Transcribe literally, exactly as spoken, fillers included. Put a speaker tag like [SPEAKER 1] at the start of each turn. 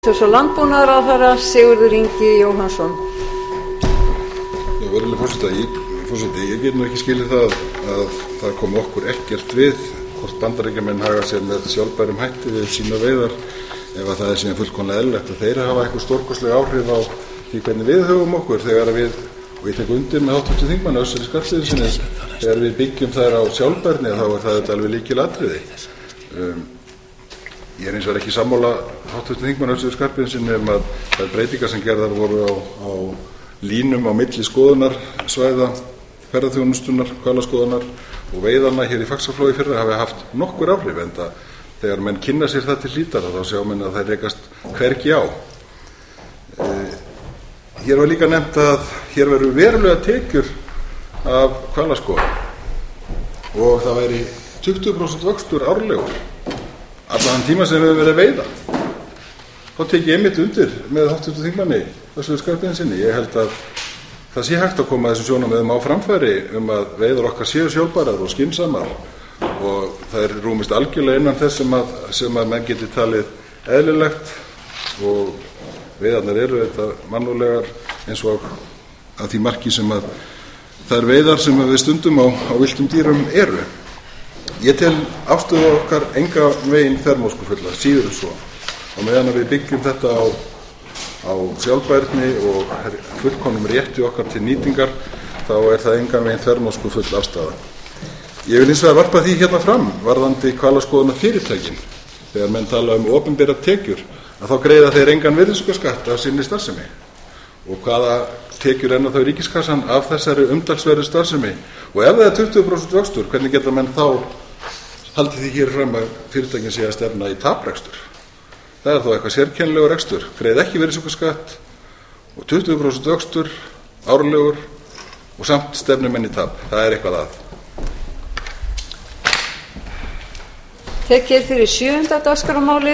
[SPEAKER 1] Svo landbúnaðarráðherra Sigurður Ingi Jóhannsson.
[SPEAKER 2] Já, verulega forseta, ég, forseta, ég get nú ekki skilið það að það kom okkur ekkert við hvort Bandaríkjamenn haga sér með sjálfbærum hætti við sína veiðar, ef að það er síðan fullkomlega eðlilegt að þeir hafa eitthvað stórkostleg áhrif á því hvernig við höfum okkur þegar við, og ég tek undir með háttvirtum þingmanni Össuri Skarphéðinssyni, þegar við byggjum þær á sjálfbærni þá er það alveg lykilatriði. Um, Ég er eins og ekki sammála háttvirtum þingmanni Össuri Skarphéðinssyni um að þær breytingar sem gerðar voru á, á línum á milli skoðunarsvæða, ferðaþjónustunnar, hvalaskoðunar og veiðanna hér í Faxaflói fyrra hafi haft nokkur áhrif, enda þegar menn kynna sér það til hlítar þá sjá menn að þær rekast hvergi á. E, hér var líka nefnt að hér veru verulega tekjur af hvalaskoðun og það væri tuttugu prósent vöxtur árlegur allan þann tíma sem við hefur verið að veiða. Þá tek ég einmitt undir með háttvirtum þingmanni Össuri Skarphéðinssyni. Ég held að það sé hægt að koma þessum sjónarmiðum á framfæri um að veiðar okkar séu sjálfbærar og skynsamar og það er rúmist algjörlega innan þess sem að, sem að menn geti talið eðlilegt og veiðarnar eru þetta mannúðlegar eins og að því marki sem að þær veiðar sem við stundum á, á villtum dýrum eru. Ég tel afstöðu okkar enga veginn þvermóðskufulla, síður en svo. Og meðan við byggjum þetta á, á sjálfbærni og fullkomnum rétti okkar til nýtingar, þá er það engan veginn þvermóðskufull afstaða. Ég vil hins vegar varpa því hérna fram, varðandi hvalaskoðunar fyrirtækin, þegar menn tala um opinberar tekjur, að þá greiða þeir engan virðisaukaskatt af sinni starfsemi. Og hvaða tekjur enn þá ríkiskassan af þessari umtalsverðu starfsemi. Og ef það er tuttugu prósent vöxtur, hvernig geta menn þá haldið því hér fram að fyrirtækin sé að stefna í taprekstur? Það er þó eitthvað sérkennilegur rekstur, greiði ekki virðisaukaskatt og tuttugu prósent vöxtur, árlegur og samt stefnum menn í tap. Það er eitthvað að.
[SPEAKER 1] Tekið fyrir sjöunda dagskrármálið.